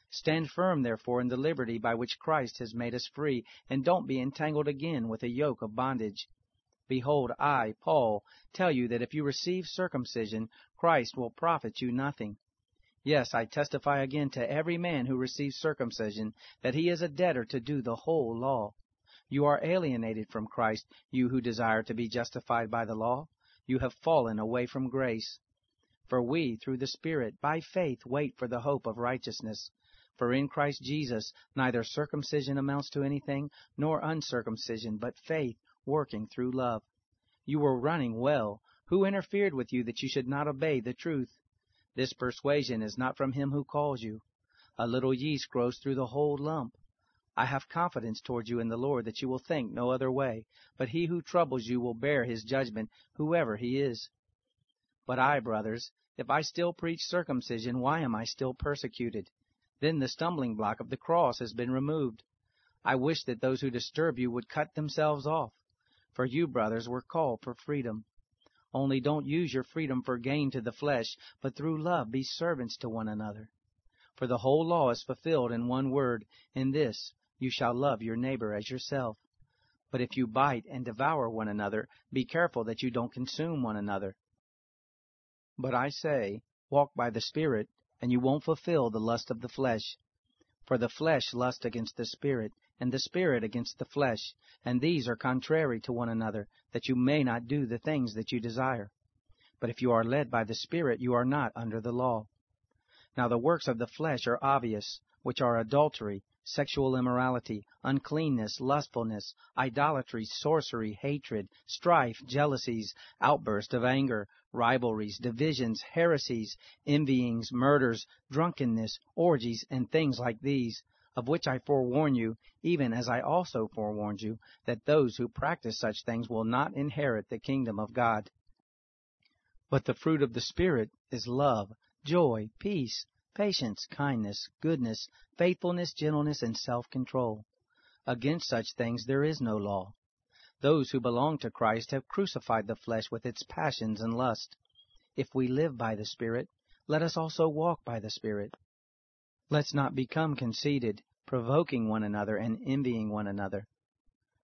Stand firm, therefore, in the liberty by which Christ has made us free, and don't be entangled again with a yoke of bondage. Behold, I, Paul, tell you that if you receive circumcision, Christ will profit you nothing. Yes, I testify again to every man who receives circumcision that he is a debtor to do the whole law. You are alienated from Christ, you who desire to be justified by the law. You have fallen away from grace. For we, through the Spirit, by faith, wait for the hope of righteousness. For in Christ Jesus neither circumcision amounts to anything, nor uncircumcision, but faith working through love. You were running well. Who interfered with you that you should not obey the truth? This persuasion is not from him who calls you. A little yeast grows through the whole lump. I have confidence toward you in the Lord that you will think no other way, but he who troubles you will bear his judgment, whoever he is. But I, brothers, if I still preach circumcision, why am I still persecuted? Then the stumbling block of the cross has been removed. I wish that those who disturb you would cut themselves off. For you, brothers, were called for freedom. Only don't use your freedom for gain to the flesh, but through love be servants to one another. For the whole law is fulfilled in one word, in this, you shall love your neighbor as yourself. But if you bite and devour one another, be careful that you don't consume one another. But I say, walk by the Spirit, and you won't fulfill the lust of the flesh. For the flesh lusts against the Spirit, and the Spirit against the flesh, and these are contrary to one another, that you may not do the things that you desire. But if you are led by the Spirit, you are not under the law. Now the works of the flesh are obvious, which are adultery, sexual immorality, uncleanness, lustfulness, idolatry, sorcery, hatred, strife, jealousies, outbursts of anger, rivalries, divisions, heresies, envyings, murders, drunkenness, orgies, and things like these, of which I forewarn you, even as I also forewarned you, that those who practice such things will not inherit the kingdom of God. But the fruit of the Spirit is love, joy, peace, patience, kindness, goodness, faithfulness, gentleness, and self-control. Against such things there is no law. Those who belong to Christ have crucified the flesh with its passions and lust. If we live by the Spirit, let us also walk by the Spirit. Let's not become conceited, provoking one another and envying one another.